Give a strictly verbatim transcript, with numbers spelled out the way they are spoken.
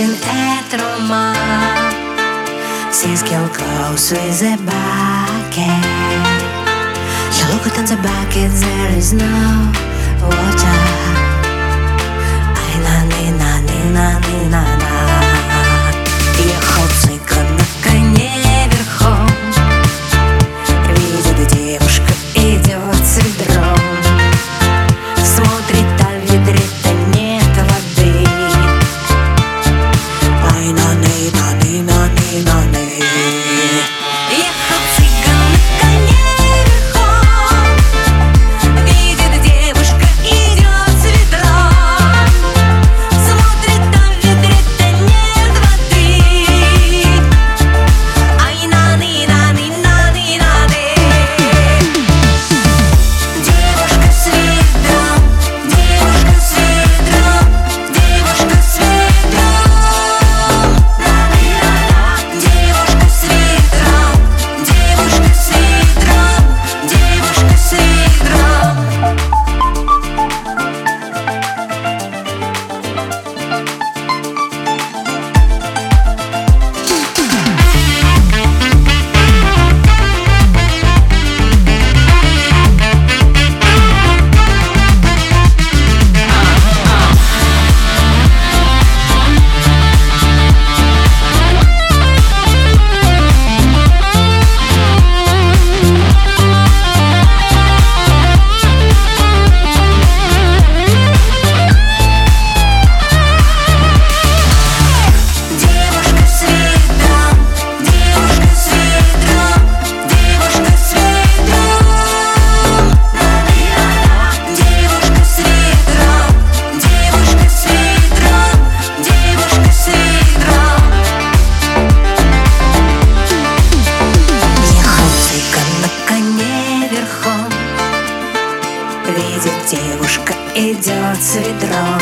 in et Roma. Since girl close with the bucket, she looked at the bucket, there is no water. Ай на ни на ни на ни на на. Ехал цыган на коне верхом, видит, девушка идет с ведром. Смотрит, а в ведре-то нет воды. Ай на ни на ни на ни на ни. Ехал цыган на коне верхом, видит, девушка идет с ведром. Смотрит, а в ведре-то нет воды. Ай на ни на ни на ни на ни. Девушка с ведром, девушка с ведром, девушка с ведром. Девушка с ведром, девушка с ведром, девушка с ведром. Девушка с ведром, девушка с ведром, девушка с ведром. Девушка с ведром, девушка с ведром, девушка с ведром. Ехал цыган на коне верхом, видит, девушка идет с ведром.